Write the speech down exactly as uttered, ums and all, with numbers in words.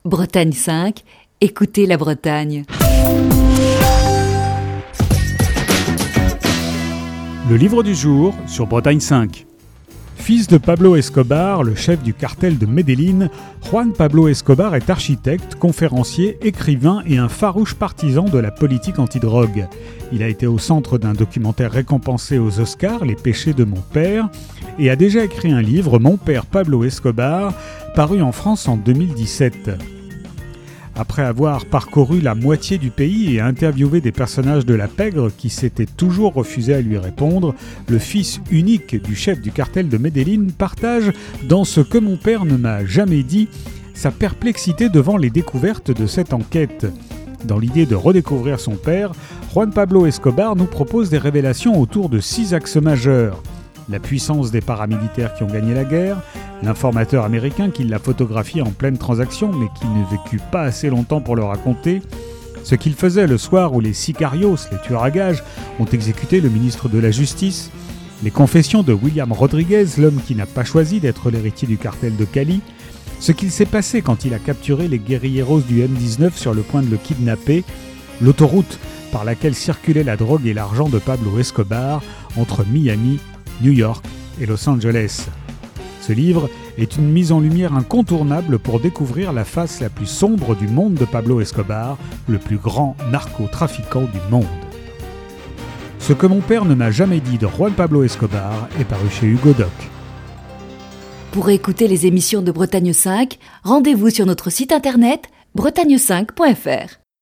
Bretagne cinq, écoutez la Bretagne. Le livre du jour sur Bretagne cinq. Fils de Pablo Escobar, le chef du cartel de Medellín, Juan Pablo Escobar est architecte, conférencier, écrivain et un farouche partisan de la politique antidrogue. Il a été au centre d'un documentaire récompensé aux Oscars, Les péchés de mon père, et a déjà écrit un livre, Mon père Pablo Escobar, paru en France en deux mille dix-sept. Après avoir parcouru la moitié du pays et interviewé des personnages de la pègre qui s'étaient toujours refusés à lui répondre, le fils unique du chef du cartel de Medellín partage, dans Ce que mon père ne m'a jamais dit, sa perplexité devant les découvertes de cette enquête. Dans l'idée de redécouvrir son père, Juan Pablo Escobar nous propose des révélations autour de six axes majeurs. La puissance des paramilitaires qui ont gagné la guerre, l'informateur américain qui l'a photographié en pleine transaction mais qui ne vécut pas assez longtemps pour le raconter, ce qu'il faisait le soir où les sicarios, les tueurs à gages, ont exécuté le ministre de la Justice, les confessions de William Rodriguez, l'homme qui n'a pas choisi d'être l'héritier du cartel de Cali, ce qu'il s'est passé quand il a capturé les guérilleros du M dix-neuf sur le point de le kidnapper, l'autoroute par laquelle circulait la drogue et l'argent de Pablo Escobar entre Miami, New York et Los Angeles. Ce livre est une mise en lumière incontournable pour découvrir la face la plus sombre du monde de Pablo Escobar, le plus grand narcotrafiquant du monde. Ce que mon père ne m'a jamais dit de Juan Pablo Escobar est paru chez Hugo Doc. Pour écouter les émissions de Bretagne cinq, rendez-vous sur notre site internet bretagne cinq point f r.